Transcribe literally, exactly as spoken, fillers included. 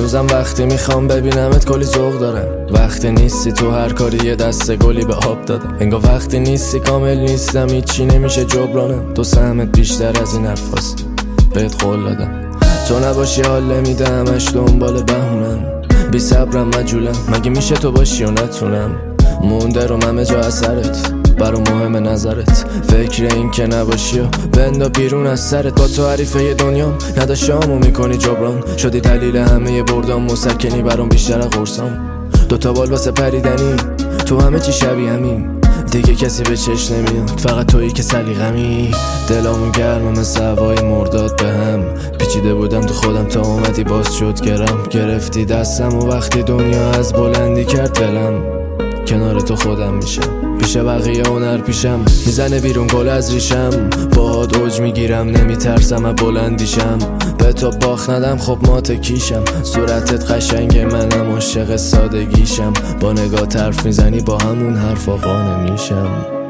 هنوزم وقتی میخوام ببینمت کلی ذوق دارم. وقتی نیستی تو هر کاری یه دسته گلی به آب دادم. انگار وقتی نیستی کامل نیستم، هیچی نمیشه جبرانم. تو سهمت بیشتر از این حرفاست، بهت قول دادم. تو نباشی حال نمیدم، اش دنبال بهونم. بی صبرم مجولم، مگه میشه تو باشی و نتونم. مونده رو همه جا اثرت، برام مهم نظرت. فکر این که نباشی و بندا بیرون از سرت. با تو حریفه دنیام نداشتامو میکنی جبران. شدی دلیل همه بردام، مسکنی برام بیشتر از قرصام. دوتا بال واسه پریدنی، تو همه چی شبیه همین. دیگه کسی به چش نمیاد، فقط تویی که سلیقمی. دلامون گرمه مثل هوای مرداد به هم. پیچیده بودم تو خودم تا اومدی باز شد گرم. گرفتی دستم و وقتی دنیا از بلندی کرد دلم، کنار تو خودم میشم، پیش بقیه هنر پیشم. میزنه بیرون گل از ریشم، باهات اوج میگیرم، نمیترسم از بلندیشم. به تو باخت ندم خب مات کیشم. صورتت قشنگه منم عاشق سادگیشم. با نگاه حرف میزنی با همون حرفا قانع میشم.